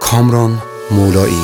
کامران مولایی.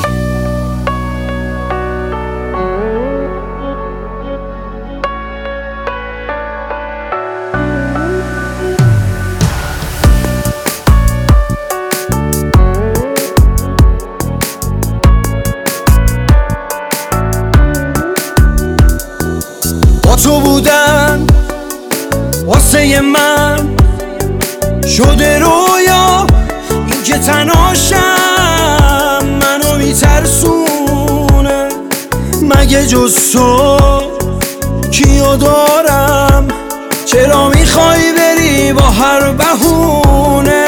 با تو بودن واسه من شده رویا، این که تنهاشم منو میترسونه. مگه جز تو کیو دارم؟ چرا میخوای بری با هر بهونه؟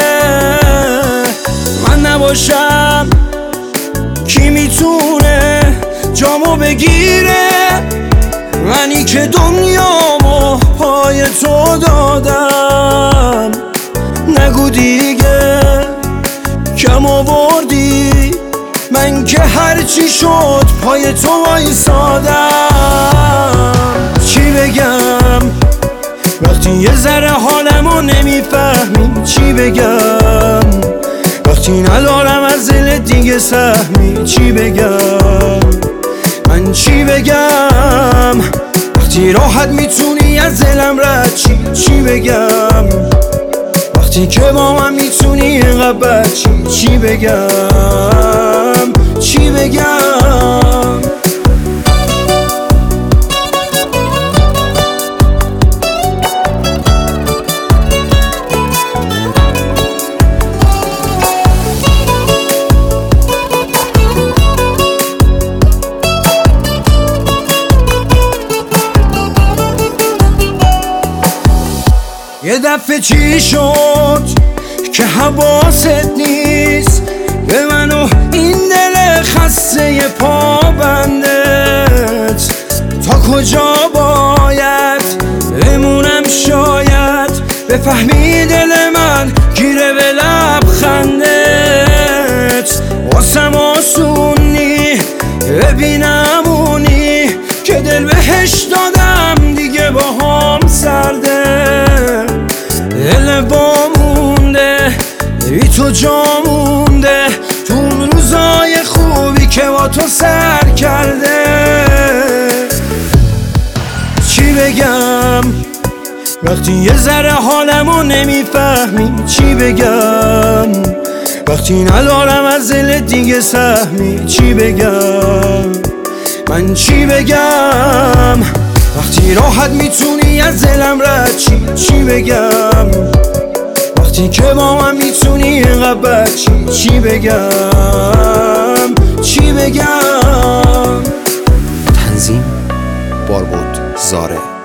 من نباشم کی میتونه جامو بگیره؟ منی که دنیامو پای تو دادم. نگو دیگه کم آوردی، من که هرچی شد پای تو وایسادم. چی بگم وقتی یه ذره حالمو نمیفهمی؟ چی بگم وقتی ندارم از دل دیگه سهمی؟ چی بگم من چی بگم وقتی راحت میتونی از دلم رد چی بگم وقتی که با من میتونی اینقدر بد چی بگم چی بگم؟ یه دفعه چی شد که حواست نیست به من و این دل خسته پابندت؟ تا کجا باید بمونم شاید بفهمی دل من گیره به لبخندت؟ واسم آسونی ببینم اونی که دل بهش دادم دیگه با هم سرده. دل با مونده بی تو جا مونده تو اون روزای خوبی که با تو سر کرده. چی بگم وقتی یه ذره حالمو نمیفهمی؟ چی بگم وقتی ندارم از دل دیگه سهمی؟ چی بگم من چی بگم وقتی راحت میتونی از دلم رد چی بگم وقتی که با من میتونی اینقدر بد چی بگم چی بگم؟ تنظیم باربود زاره.